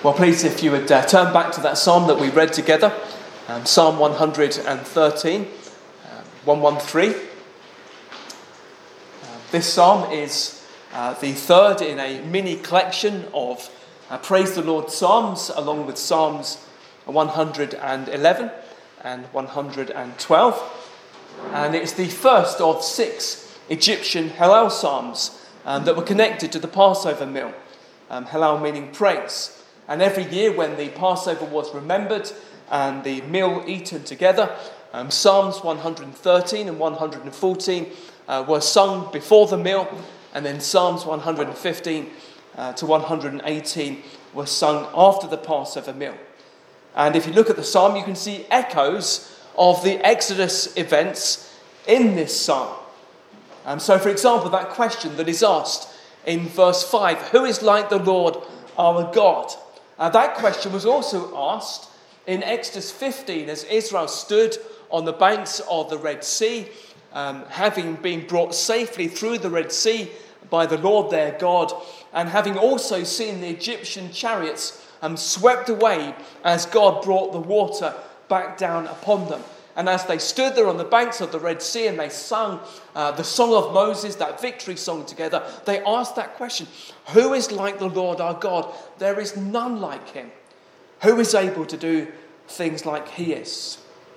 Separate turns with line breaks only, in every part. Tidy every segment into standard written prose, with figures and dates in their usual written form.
Well, please, if you would turn back to that psalm that we read together, Psalm 113, 113. This psalm is the third in a mini collection of Praise the Lord psalms, along with Psalms 111 and 112. And it's the first of 6 Egyptian Hallel psalms that were connected to the Passover meal. Hallel meaning praise. And every year when the Passover was remembered and the meal eaten together, Psalms 113 and 114 were sung before the meal, and then Psalms 115 to 118 were sung after the Passover meal. And if you look at the psalm, you can see echoes of the Exodus events in this psalm. So, for example, that question that is asked in verse 5, who is like the Lord our God? That question was also asked in Exodus 15 as Israel stood on the banks of the Red Sea, having been brought safely through the Red Sea by the Lord their God, and having also seen the Egyptian chariots swept away as God brought the water back down upon them. And as they stood there on the banks of the Red Sea and they sung the Song of Moses, that victory song together, they asked that question, who is like the Lord our God? There is none like him. Who is able to do things like he is?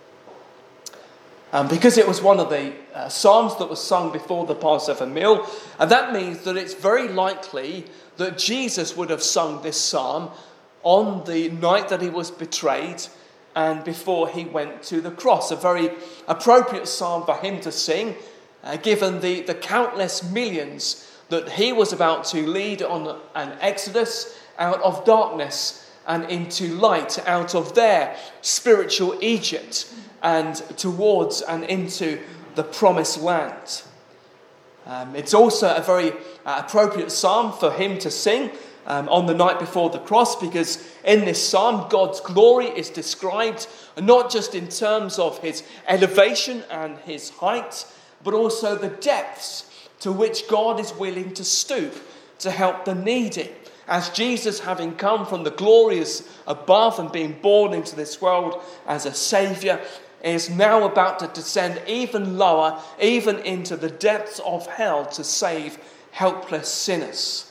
Because it was one of the psalms that was sung before the Passover meal, and that means that it's very likely that Jesus would have sung this psalm on the night that he was betrayed and before he went to the cross. A very appropriate psalm for him to sing, given the countless millions that he was about to lead on an exodus out of darkness and into light, out of their spiritual Egypt and towards and into the promised land. It's also a very appropriate psalm for him to sing on the night before the cross, because in this psalm God's glory is described not just in terms of his elevation and his height, but also the depths to which God is willing to stoop to help the needy. As Jesus, having come from the glorious above and being born into this world as a saviour, is now about to descend even lower, even into the depths of hell, to save helpless sinners.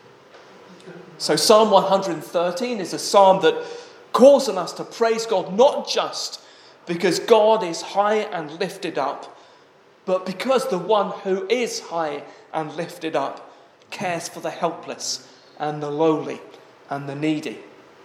So Psalm 113 is a psalm that calls on us to praise God, not just because God is high and lifted up, but because the one who is high and lifted up cares for the helpless and the lowly and the needy.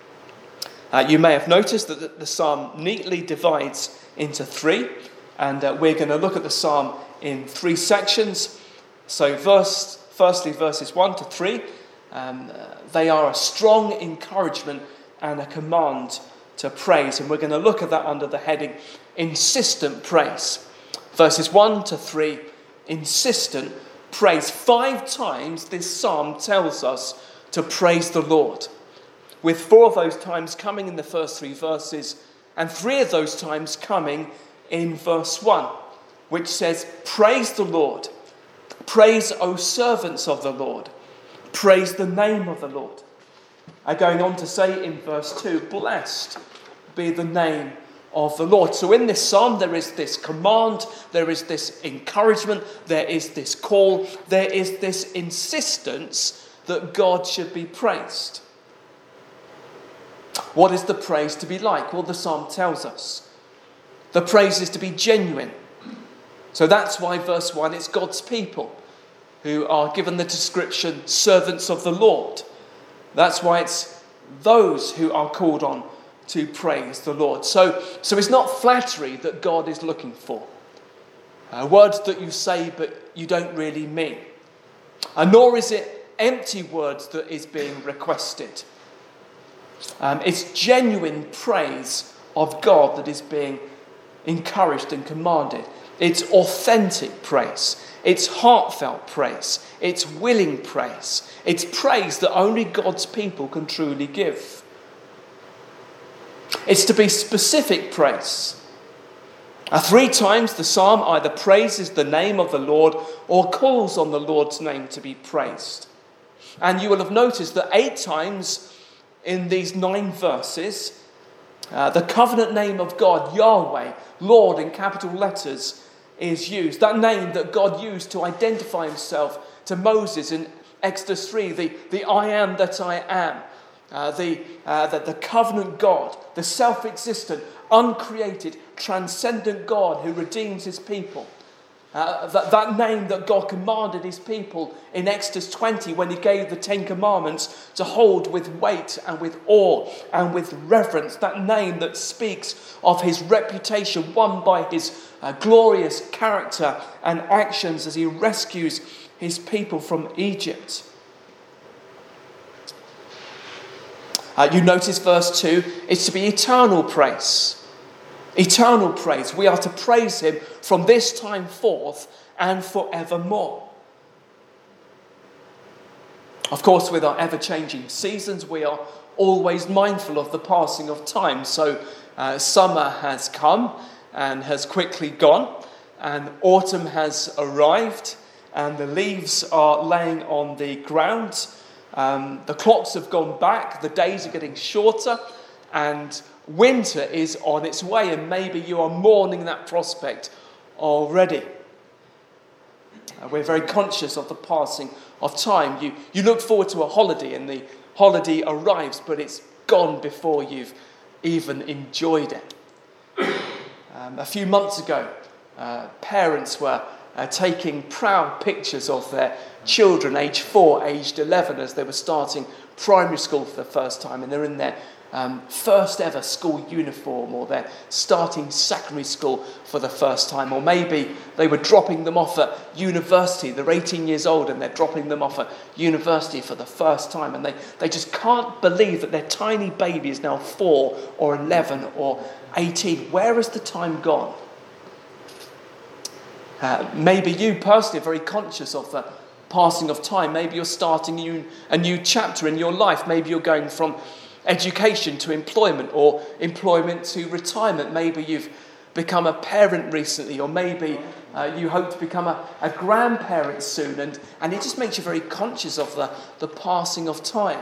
You may have noticed that the psalm neatly divides into 3, and we're going to look at the psalm in 3 sections. So firstly, verses 1 to 3, they are a strong encouragement and a command to praise, and we're going to look at that under the heading insistent praise. Verses 1 to 3, insistent praise. 5 times this psalm tells us to praise the Lord, with 4 of those times coming in the first 3 verses, and 3 of those times coming in verse 1, which says, praise the Lord, praise, O servants of the Lord, praise the name of the Lord. Going on to say in verse 2, blessed be the name of the Lord. So in this psalm there is this command, there is this encouragement, there is this call, there is this insistence that God should be praised. What is the praise to be like? Well, the psalm tells us. The praise is to be genuine. So that's why verse 1, it's God's people who are given the description servants of the Lord. That's why it's those who are called on to praise the Lord. So it's not flattery that God is looking for. Words that you say but you don't really mean. Nor is it empty words that is being requested. It's genuine praise of God that is being encouraged and commanded. It's authentic praise. It's heartfelt praise. It's willing praise. It's praise that only God's people can truly give. It's to be specific praise. 3 times the psalm either praises the name of the Lord or calls on the Lord's name to be praised. And you will have noticed that 8 times in these 9 verses, the covenant name of God, Yahweh, Lord in capital letters, is used. That name that God used to identify himself to Moses in Exodus 3, the I am that I am, the covenant God, the self-existent, uncreated, transcendent God who redeems his people. That name that God commanded his people in Exodus 20 when he gave the 10 commandments to hold with weight and with awe and with reverence. That name that speaks of his reputation won by his glorious character and actions as he rescues his people from Egypt. You notice verse 2, it's to be eternal praise. Eternal praise. We are to praise him from this time forth and forevermore. Of course, with our ever-changing seasons, we are always mindful of the passing of time. So summer has come and has quickly gone, and autumn has arrived, and the leaves are laying on the ground. The clocks have gone back, the days are getting shorter, and winter is on its way, and maybe you are mourning that prospect already. We're very conscious of the passing of time. You look forward to a holiday, and the holiday arrives, but it's gone before you've even enjoyed it. A few months ago, parents were taking proud pictures of their children, aged 4, aged 11, as they were starting primary school for the first time, and they're in their first ever school uniform, or they're starting secondary school for the first time, or maybe they were dropping them off at university. They're 18 years old and they're dropping them off at university for the first time, and they just can't believe that their tiny baby is now 4 or 11 or 18. Where has the time gone? Maybe you personally are very conscious of the passing of time. Maybe you're starting a new chapter in your life. Maybe you're going from education to employment, or employment to retirement. Maybe you've become a parent recently, or maybe you hope to become a grandparent soon, and it just makes you very conscious of the passing of time.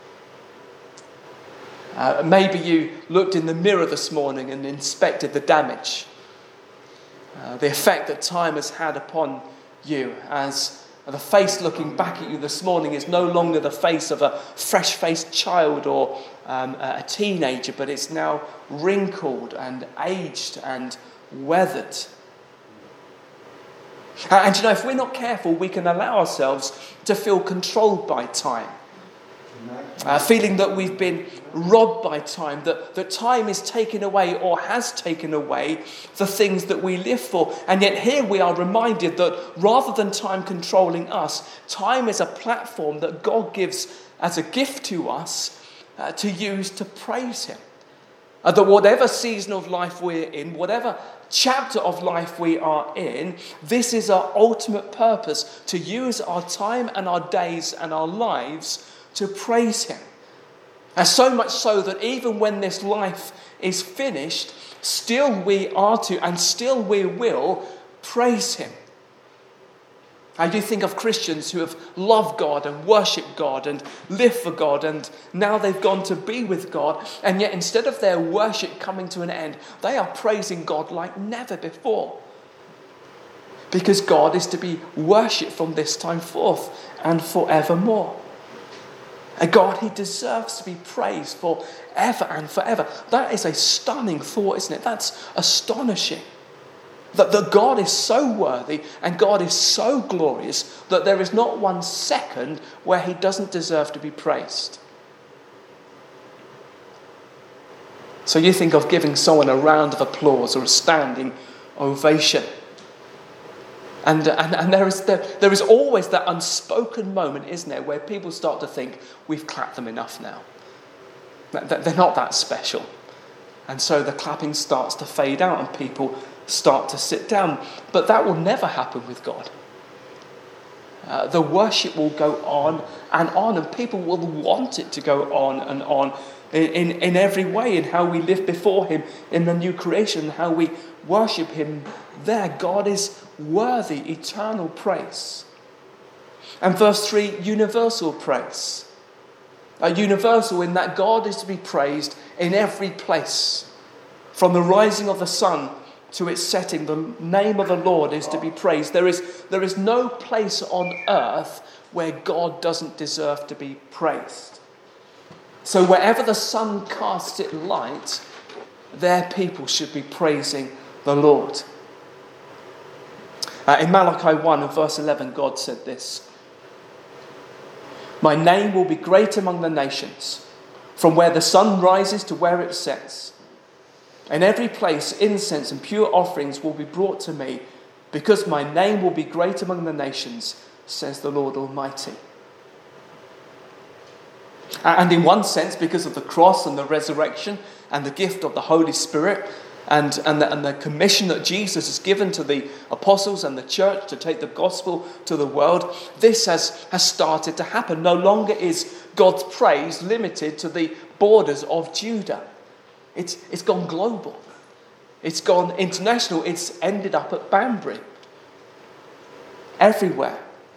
Maybe you looked in the mirror this morning and inspected the damage, the effect that time has had upon you, as the face looking back at you this morning is no longer the face of a fresh-faced child or a teenager, but it's now wrinkled and aged and weathered. And you know, if we're not careful, we can allow ourselves to feel controlled by time. Feeling that we've been robbed by time, that time is taken away or has taken away the things that we live for. And yet here we are reminded that rather than time controlling us, time is a platform that God gives as a gift to us to use to praise him. That whatever season of life we're in, whatever chapter of life we are in, this is our ultimate purpose, to use our time and our days and our lives to praise him. And so much so that even when this life is finished, still we are to, and still we will, praise him. I do think of Christians who have loved God and worshipped God and lived for God, and now they've gone to be with God, and yet instead of their worship coming to an end, they are praising God like never before. Because God is to be worshipped from this time forth and forevermore. A God who deserves to be praised forever and forever. That is a stunning thought, isn't it? That's astonishing. That God is so worthy and God is so glorious that there is not 1 second where he doesn't deserve to be praised. So you think of giving someone a round of applause or a standing ovation. And there is always that unspoken moment, isn't there, where people start to think, we've clapped them enough now. They're not that special. And so the clapping starts to fade out and people start to sit down. But that will never happen with God. The worship will go on, and people will want it to go on and on in every way, in how we live before him in the new creation, how we worship him there. God is worthy, eternal praise. And verse 3, universal praise. universal in that God is to be praised in every place. From the rising of the sun to its setting, the name of the Lord is to be praised. There is no place on earth where God doesn't deserve to be praised. So wherever the sun casts its light, their people should be praising the Lord. In Malachi 1 and verse 11, God said this: "My name will be great among the nations, from where the sun rises to where it sets. In every place incense and pure offerings will be brought to me, because my name will be great among the nations, says the Lord Almighty." And in one sense, because of the cross and the resurrection and the gift of the Holy Spirit and the commission that Jesus has given to the apostles and the church to take the gospel to the world, this has started to happen. No longer is God's praise limited to the borders of Judah. It's gone global. It's gone international. It's ended up at Banbury. Everywhere.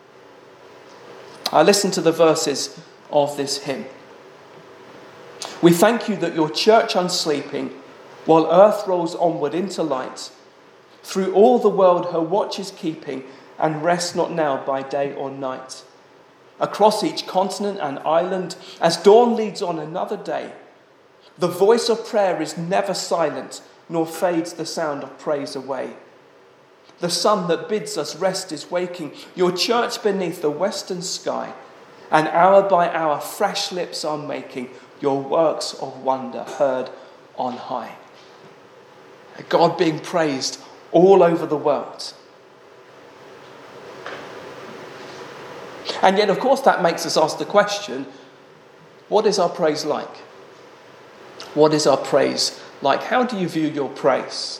Listen to the verses of this hymn. "We thank you that your church unsleeping, while earth rolls onward into light, through all the world her watch is keeping, and rests not now by day or night. Across each continent and island, as dawn leads on another day, the voice of prayer is never silent, nor fades the sound of praise away. The sun that bids us rest is waking, your church beneath the western sky, and hour by hour fresh lips are making your works of wonder heard on high." God being praised all over the world. And yet, of course, that makes us ask the question, what is our praise like? What is our praise like? How do you view your praise?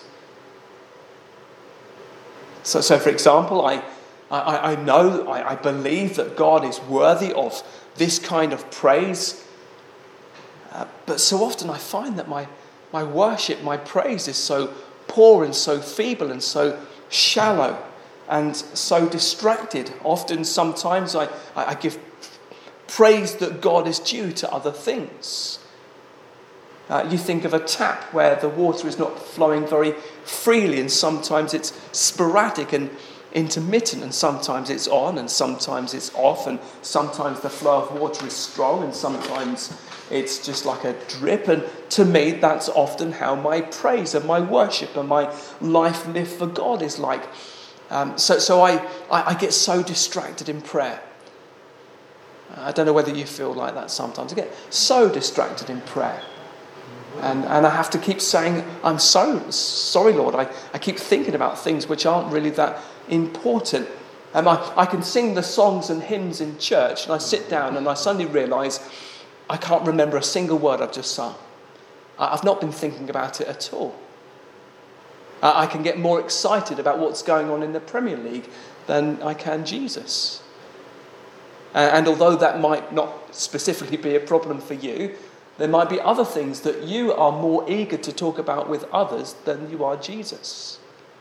So for example, I know, I believe that God is worthy of this kind of praise. But so often I find that my worship, my praise is so poor and so feeble and so shallow and so distracted. Often, sometimes I give praise that God is due to other things. You think of a tap where the water is not flowing very freely, and sometimes it's sporadic and intermittent, and sometimes it's on and sometimes it's off, and sometimes the flow of water is strong and sometimes it's just like a drip. And to me, that's often how my praise and my worship and my life lived for God is like. So I get so distracted in prayer. I don't know whether you feel like that sometimes. I get so distracted in prayer. And I have to keep saying, "I'm so sorry, Lord." I keep thinking about things which aren't really that important. I can sing the songs and hymns in church, and I sit down and I suddenly realise I can't remember a single word I've just sung. I've not been thinking about it at all. I can get more excited about what's going on in the Premier League than I can Jesus. And although that might not specifically be a problem for you, there might be other things that you are more eager to talk about with others than you are Jesus.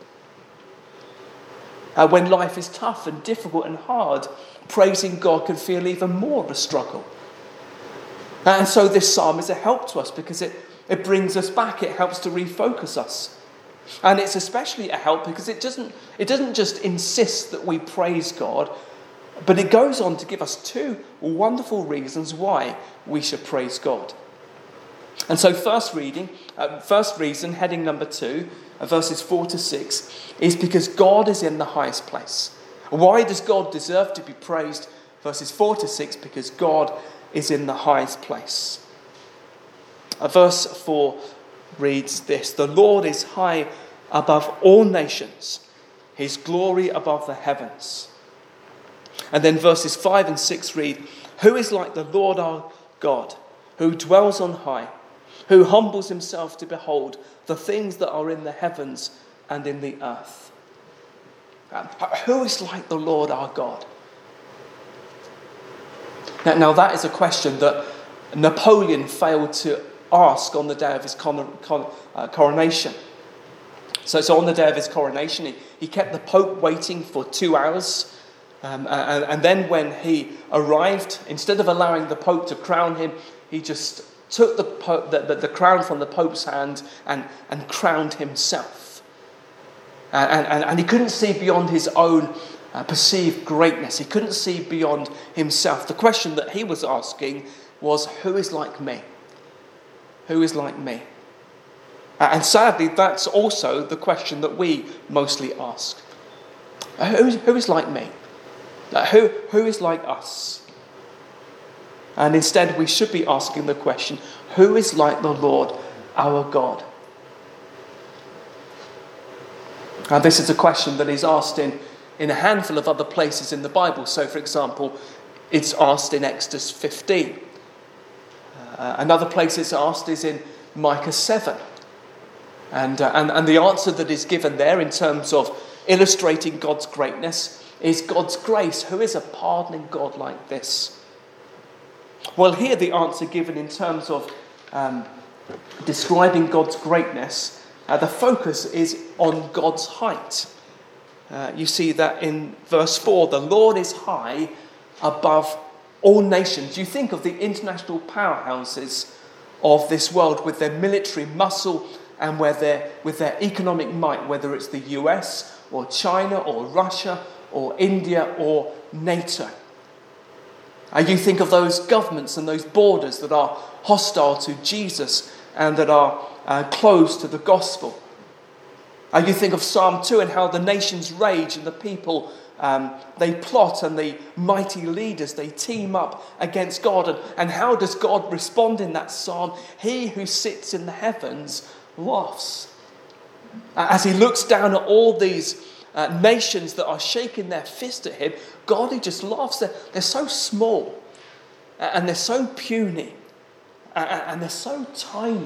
When life is tough and difficult and hard, praising God can feel even more of a struggle. And so this psalm is a help to us because it brings us back. It helps to refocus us. And it's especially a help because it doesn't just insist that we praise God, but it goes on to give us two wonderful reasons why we should praise God. And so first reason, heading number 2, verses 4 to 6, is because God is in the highest place. Why does God deserve to be praised? Verses 4 to 6, because God is in the highest place. Verse 4 reads this: "The Lord is high above all nations, his glory above the heavens." And then verses 5 and 6 read, "Who is like the Lord our God, who dwells on high, who humbles himself to behold the things that are in the heavens and in the earth?" Who is like the Lord our God? Now that is a question that Napoleon failed to ask on the day of his coronation. So on the day of his coronation, he kept the Pope waiting for 2 hours. And then when he arrived, instead of allowing the Pope to crown him, he just took the crown from the Pope's hand and crowned himself. And he couldn't see beyond his own perceived greatness. He couldn't see beyond himself. The question that he was asking was, who is like me? Who is like me? And sadly, that's also the question that we mostly ask. Who is like me? Who is like us? And instead, we should be asking the question, who is like the Lord our God? And this is a question that is asked in a handful of other places in the Bible. So, for example, it's asked in Exodus 15. Another place it's asked is in Micah 7. And the answer that is given there in terms of illustrating God's greatness is God's grace. Who is a pardoning God like this? Well, here the answer given in terms of describing God's greatness, the focus is on God's height. You see that in verse 4, the Lord is high above all nations. You think of the international powerhouses of this world with their military muscle and with their economic might, whether it's the US or China or Russia or India or NATO. You think of those governments and those borders that are hostile to Jesus and that are closed to the gospel. You think of Psalm 2 and how the nations rage and the people, they plot, and the mighty leaders, they team up against God. And how does God respond in that psalm? He who sits in the heavens laughs. As he looks down at all these nations that are shaking their fist at him, God, he just laughs. They're so small, and they're so puny, and they're so tiny.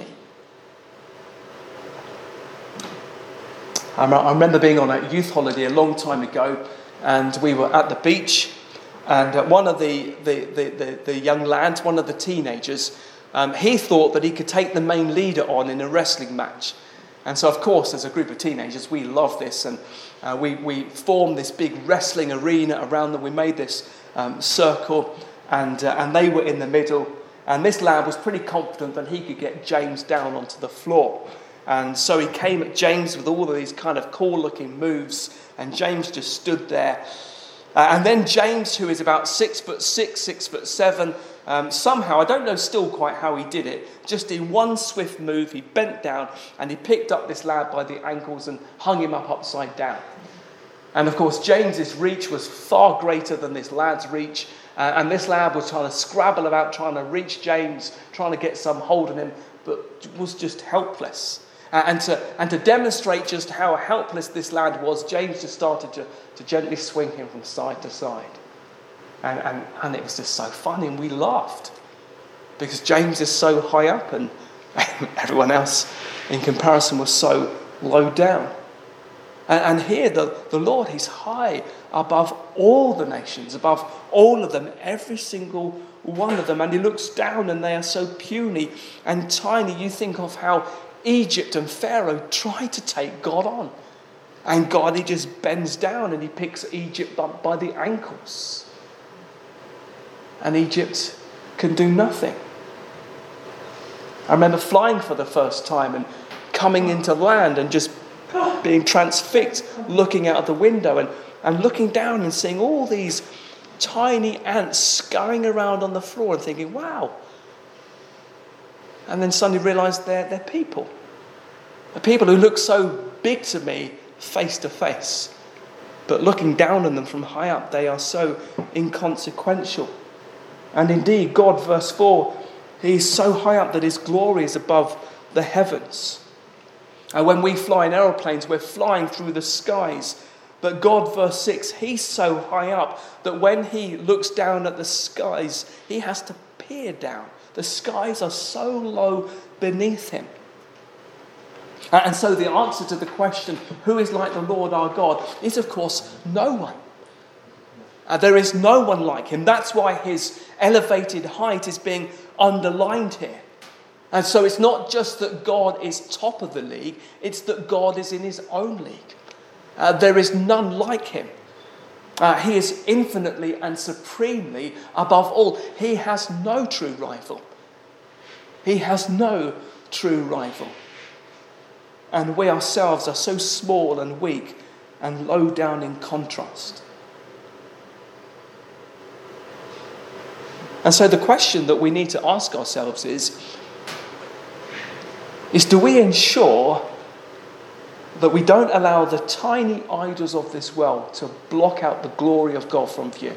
I remember being on a youth holiday a long time ago, and we were at the beach, and one of the young lads, one of the teenagers, he thought that he could take the main leader on in a wrestling match. And so, of course, as a group of teenagers, we loved this, and we formed this big wrestling arena around them. We made this circle, and they were in the middle, and this lad was pretty confident that he could get James down onto the floor. And so he came at James with all of these kind of cool-looking moves, and James just stood there. And then James, who is about 6'6", 6'7", somehow, I don't know still quite how he did it, just in one swift move, he bent down and he picked up this lad by the ankles and hung him up upside down. And of course, James's reach was far greater than this lad's reach, and this lad was trying to scrabble about, trying to reach James, trying to get some hold on him, but was just helpless. And to demonstrate just how helpless this lad was, James just started to gently swing him from side to side. And it was just so funny, and we laughed. Because James is so high up, and everyone else in comparison was so low down. And here the Lord, he's high above all the nations, above all of them, every single one of them. And he looks down, and they are so puny and tiny. You think of how Egypt and Pharaoh tried to take God on. And God, he just bends down and he picks Egypt up by the ankles. And Egypt can do nothing. I remember flying for the first time and coming into land and just being transfixed, looking out of the window and looking down and seeing all these tiny ants scurrying around on the floor and thinking, wow. And then suddenly realised they're people. The people who look so big to me face to face. But looking down on them from high up, they are so inconsequential. And indeed, God, verse 4, he is so high up that his glory is above the heavens. And when we fly in aeroplanes, we're flying through the skies. But God, verse 6, he's so high up that when he looks down at the skies, he has to peer down. The skies are so low beneath him. And so the answer to the question, who is like the Lord our God, is of course no one. There is no one like him. That's why his elevated height is being underlined here. And so it's not just that God is top of the league, it's that God is in his own league. There is none like him. He is infinitely and supremely above all. He has no true rival. He has no true rival. And we ourselves are so small and weak and low down in contrast. And so the question that we need to ask ourselves is do we ensure that we don't allow the tiny idols of this world to block out the glory of God from view?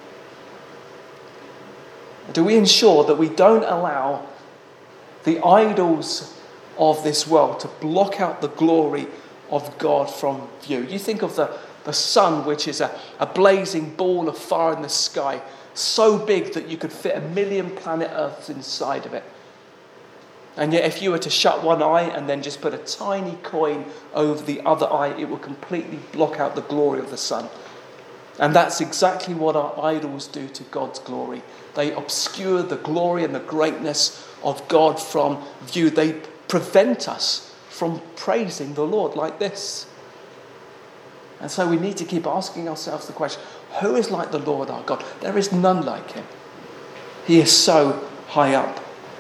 Do we ensure that we don't allow the idols of this world to block out the glory of God from view? You think of the sun, which is a blazing ball of fire in the sky, so big that you could fit 1 million planet Earths inside of it. And yet if you were to shut one eye and then just put a tiny coin over the other eye, it would completely block out the glory of the sun. And that's exactly what our idols do to God's glory. They obscure the glory and the greatness of God from view. They prevent us from praising the Lord like this. And so we need to keep asking ourselves the question, who is like the Lord our God? There is none like him. He is so high up.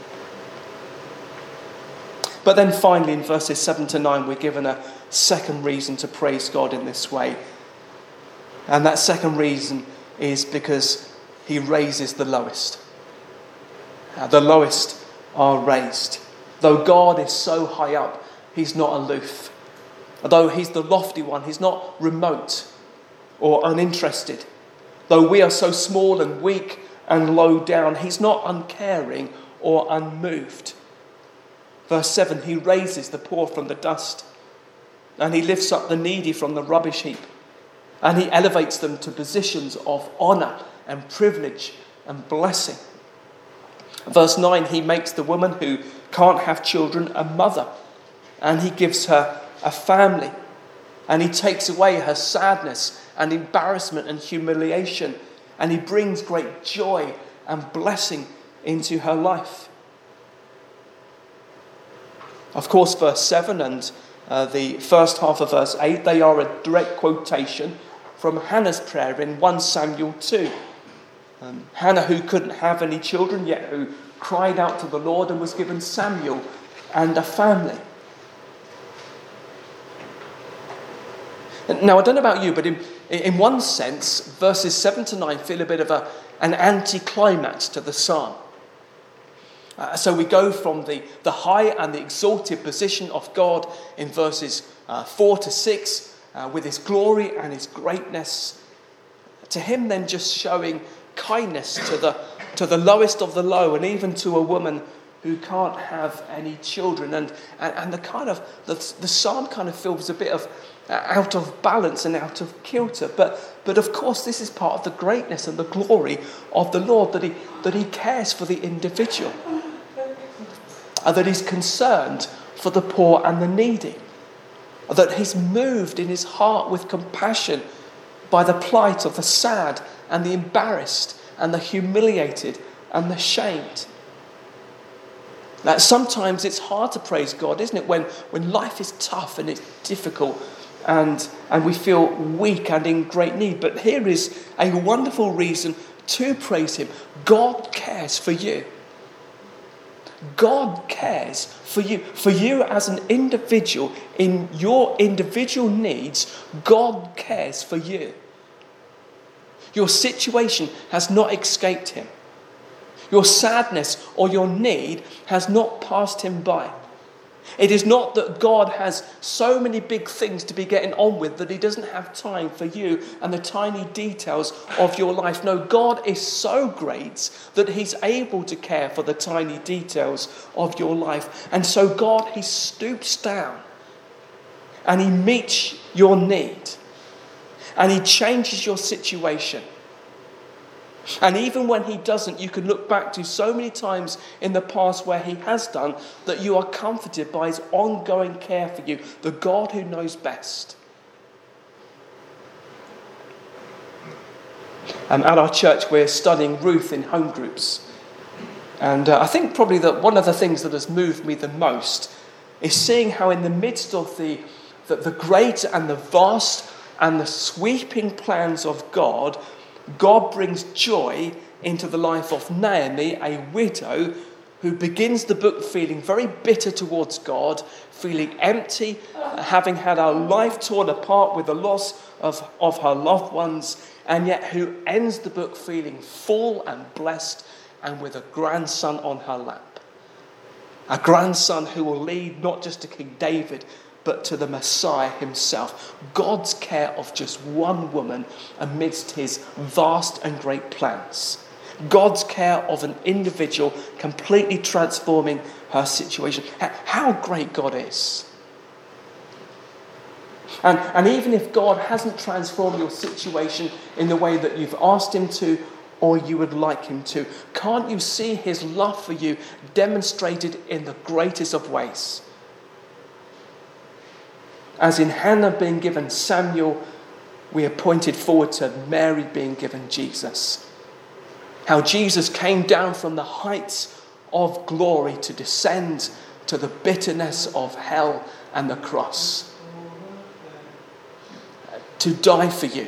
But then finally in verses 7 to 9 we're given a second reason to praise God in this way. And that second reason is because he raises the lowest. The lowest are raised. Though God is so high up, he's not aloof. Though he's the lofty one, he's not remote or uninterested. Though we are so small and weak and low down, he's not uncaring or unmoved. Verse 7, he raises the poor from the dust, and he lifts up the needy from the rubbish heap, and he elevates them to positions of honour and privilege and blessing. Verse 9, he makes the woman who can't have children a mother, and he gives her a family, and he takes away her sadness and embarrassment and humiliation, and he brings great joy and blessing into her life. Of course, verse 7 and the first half of verse 8, they are a direct quotation from Hannah's prayer in 1 Samuel 2. Hannah, who couldn't have any children, yet who cried out to the Lord and was given Samuel and a family. Now, I don't know about you, but in one sense, verses 7 to 9 feel a bit of an anticlimax to the psalm. So we go from the high and the exalted position of God in verses 4 to 6, with his glory and his greatness, to him then just showing kindness to the lowest of the low, and even to a woman who can't have any children. And the psalm kind of feels a bit of out of balance and out of kilter. But of course, this is part of the greatness and the glory of the Lord, that he cares for the individual, that he's concerned for the poor and the needy, that he's moved in his heart with compassion by the plight of the sad and the embarrassed and the humiliated and the shamed. Now, sometimes it's hard to praise God, isn't it, when life is tough and it's difficult and we feel weak and in great need. But here is a wonderful reason to praise him. God cares for you. God cares for you. For you as an individual, in your individual needs, God cares for you. Your situation has not escaped him. Your sadness or your need has not passed him by. It is not that God has so many big things to be getting on with that he doesn't have time for you and the tiny details of your life. No, God is so great that he's able to care for the tiny details of your life. And so God, he stoops down and he meets your need and he changes your situation. And even when he doesn't, you can look back to so many times in the past where he has done, that you are comforted by his ongoing care for you, the God who knows best. At our church, we're studying Ruth in home groups. And I think probably that one of the things that has moved me the most is seeing how in the midst of the great and the vast and the sweeping plans of God, God brings joy into the life of Naomi, a widow who begins the book feeling very bitter towards God, feeling empty, having had her life torn apart with the loss of her loved ones, and yet who ends the book feeling full and blessed and with a grandson on her lap. A grandson who will lead not just to King David, but to the Messiah himself. God's care of just one woman amidst his vast and great plans. God's care of an individual completely transforming her situation. How great God is. And even if God hasn't transformed your situation in the way that you've asked him to or you would like him to, can't you see his love for you demonstrated in the greatest of ways? As in Hannah being given Samuel, we are pointed forward to Mary being given Jesus. How Jesus came down from the heights of glory to descend to the bitterness of hell and the cross. To die for you.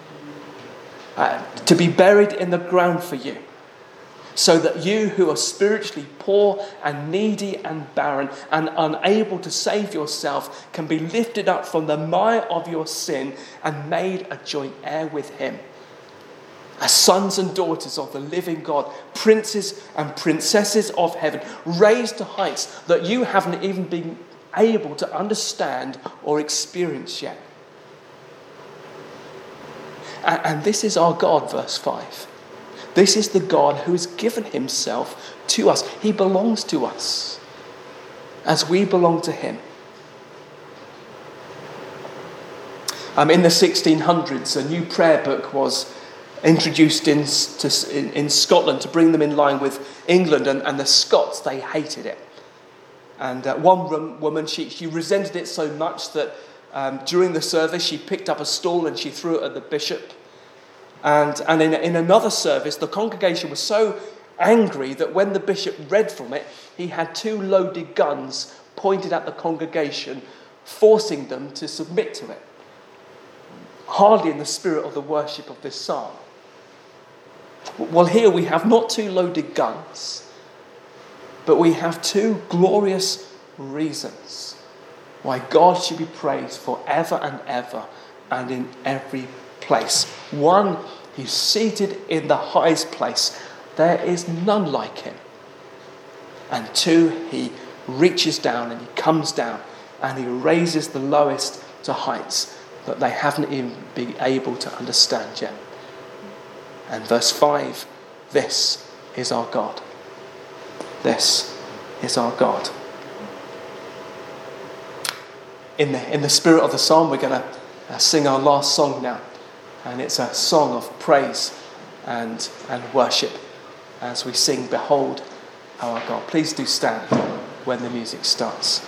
To be buried in the ground for you. So that you who are spiritually poor and needy and barren and unable to save yourself can be lifted up from the mire of your sin and made a joint heir with him. As sons and daughters of the living God, princes and princesses of heaven, raised to heights that you haven't even been able to understand or experience yet. And this is our God, verse 5. This is the God who has given himself to us. He belongs to us as we belong to him. In the 1600s, a new prayer book was introduced in Scotland to bring them in line with England, and the Scots, they hated it. And one woman, she resented it so much that during the service she picked up a stool and she threw it at the bishop. And in another service, the congregation was so angry that when the bishop read from it, he had 2 loaded guns pointed at the congregation, forcing them to submit to it. Hardly in the spirit of the worship of this psalm. Well, here we have not 2 loaded guns, but we have 2 glorious reasons why God should be praised forever and ever and in every place. 1, he's seated in the highest place. There is none like him. And 2, he reaches down and he comes down and he raises the lowest to heights that they haven't even been able to understand yet. And verse 5, this is our God. This is our God. In the spirit of the psalm, we're going to sing our last song now. And it's a song of praise and worship as we sing, Behold our God. Please do stand when the music starts.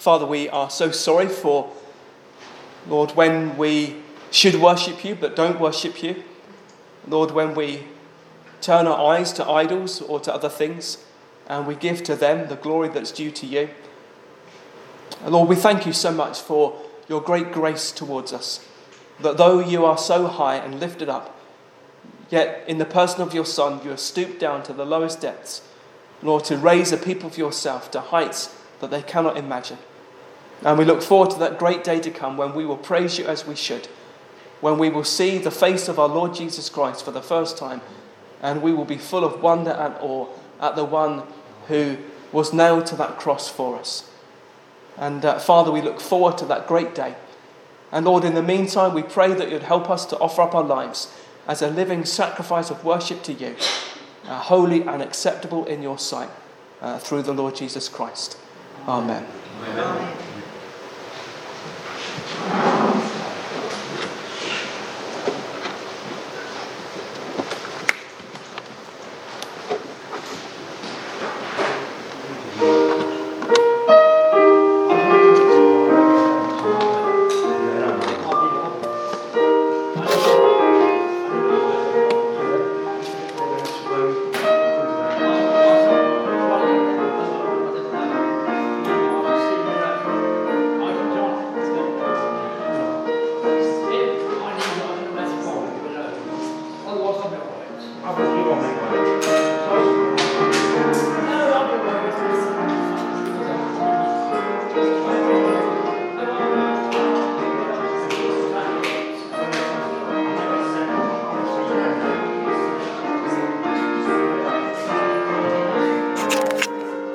Father, we are so sorry for, Lord, when we should worship you but don't worship you. Lord, when we turn our eyes to idols or to other things and we give to them the glory that's due to you. And Lord, we thank you so much for your great grace towards us, that though you are so high and lifted up, yet in the person of your Son you have stooped down to the lowest depths, Lord, to raise a people of yourself to heights that they cannot imagine. And we look forward to that great day to come when we will praise you as we should, when we will see the face of our Lord Jesus Christ for the first time, and we will be full of wonder and awe at the one who was nailed to that cross for us. And Father, we look forward to that great day. And Lord, in the meantime, we pray that you'd help us to offer up our lives as a living sacrifice of worship to you, holy and acceptable in your sight, through the Lord Jesus Christ. Amen.
Amen.